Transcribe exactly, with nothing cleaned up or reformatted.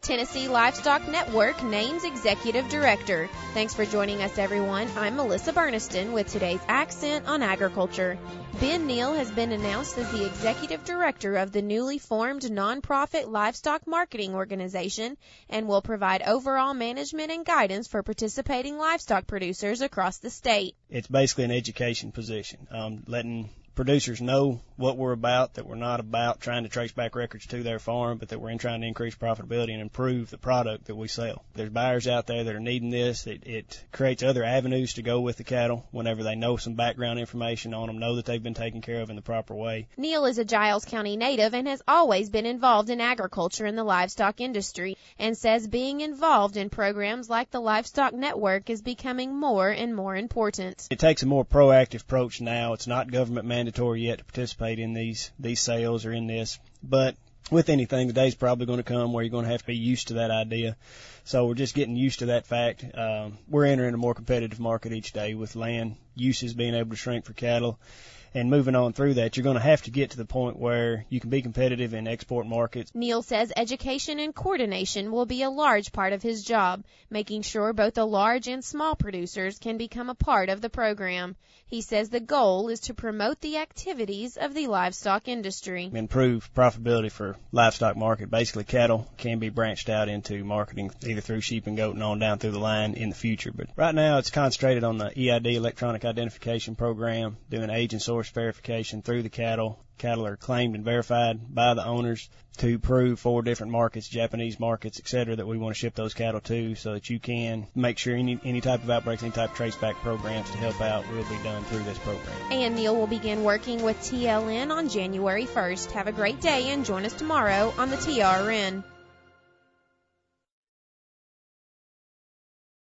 Tennessee Livestock Network names Executive Director. Thanks for joining us, everyone. I'm Melissa Burniston with today's Accent on Agriculture. Ben Neal has been announced as the Executive Director of the newly formed nonprofit livestock marketing organization and will provide overall management and guidance for participating livestock producers across the state. It's basically an education position, um, letting producers know what we're about, that we're not about trying to trace back records to their farm, but that we're in trying to increase profitability and improve the product that we sell. There's buyers out there that are needing this. It, it creates other avenues to go with the cattle whenever they know some background information on them, know that they've been taken care of in the proper way. Neal is a Giles County native and has always been involved in agriculture and the livestock industry, and says being involved in programs like the Livestock Network is becoming more and more important. It takes a more proactive approach now. It's not government mandated yet to participate in these these sales or in this, but with anything, the day's probably going to come where you're going to have to be used to that idea. So we're just getting used to that fact. Um, we're entering a more competitive market each day with land uses being able to shrink for cattle. And moving on through that, you're going to have to get to the point where you can be competitive in export markets. Neal says education and coordination will be a large part of his job, making sure both the large and small producers can become a part of the program. He says the goal is to promote the activities of the livestock industry. Improve profitability for livestock market. Basically, cattle can be branched out into marketing either through sheep and goat and on down through the line in the future. But right now, it's concentrated on the E I D, Electronic Identification Program, doing age and source verification through the cattle. Cattle are claimed and verified by the owners to prove four different markets, Japanese markets, et cetera, that we want to ship those cattle to, so that you can make sure any any type of outbreaks, any type of traceback programs to help out will be done through this program. And Neal will begin working with T L N on January first. Have a great day and join us tomorrow on the T R N.